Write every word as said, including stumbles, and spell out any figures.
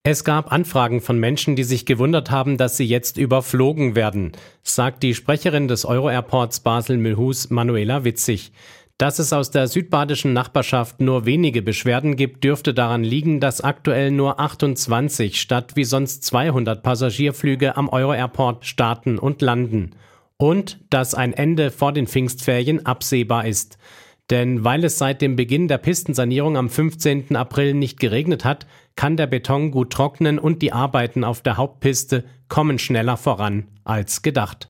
Es gab Anfragen von Menschen, die sich gewundert haben, dass sie jetzt überflogen werden, sagt die Sprecherin des Euro-Airports Basel-Mulhouse, Manuela Witzig. Dass es aus der südbadischen Nachbarschaft nur wenige Beschwerden gibt, dürfte daran liegen, dass aktuell nur achtundzwanzig statt wie sonst zweihundert Passagierflüge am Euro-Airport starten und landen. Und dass ein Ende vor den Pfingstferien absehbar ist. Denn weil es seit dem Beginn der Pistensanierung am fünfzehnten April nicht geregnet hat, kann der Beton gut trocknen und die Arbeiten auf der Hauptpiste kommen schneller voran als gedacht.